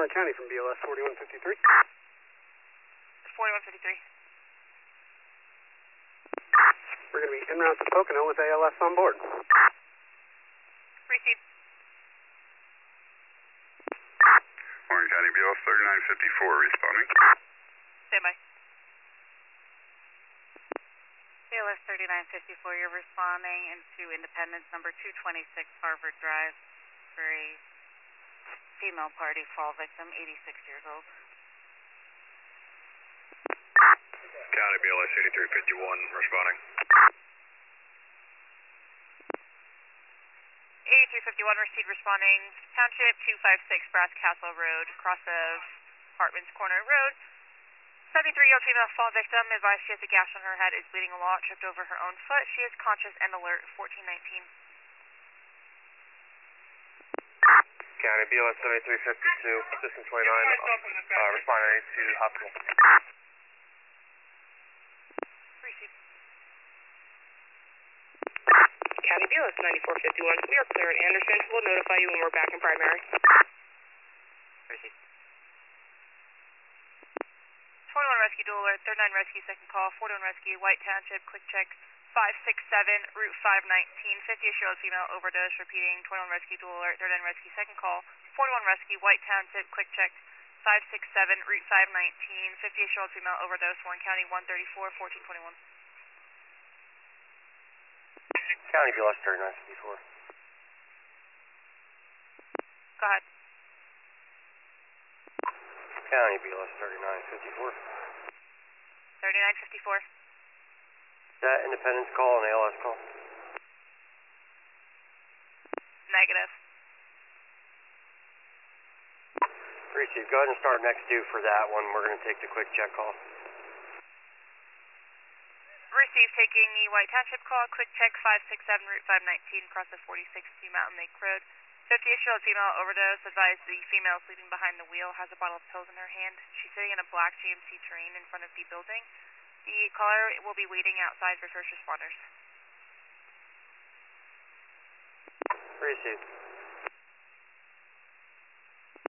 County from BLS 4153. 4153. We're going to be en route to Pocono with ALS on board. Receive. Warren County BLS 3954 responding. Stand by. BLS 3954, you're responding into Independence number 226 Harvard Drive for a female party fall victim, 86 years old. County BLS 8351 responding. 8351 received responding. Township 256 Brass Castle Road, cross of Hartman's Corner Road. 73-year-old female fall victim advised she has a gash on her head, is bleeding a lot, tripped over her own foot. She is conscious and alert. 1419. County BLS 7352, System 29, responding to hospital. Receive. County BLS 9451, we are clear at Anderson. We'll notify you when we're back in primary. Receive. 41 Rescue Dual Alert, 39 Rescue, second call, 41 Rescue, White Township, quick check, 567, Route 519, 50-year-old female overdose, repeating, 21 Rescue Dual Alert, 39 Rescue, second call, 41 Rescue, White Township, quick check, 567, Route 519, 50-year-old female overdose, Warren County, 134, 1421. County BLS 3954. Go ahead. County BLS 3954. 3954. Is that Independence call and ALS call? Negative. Receive. Go ahead and start next due for that one. We're going to take the quick check call. Receive, taking the White Township call, quick check, 567, Route 519, cross of 46-2 Mountain Lake Road. 50-year-old female overdose, advised the female sleeping behind the wheel has a bottle of pills in her hand. She's sitting in a black GMC Terrain in front of the building. The caller will be waiting outside for first responders. Receive.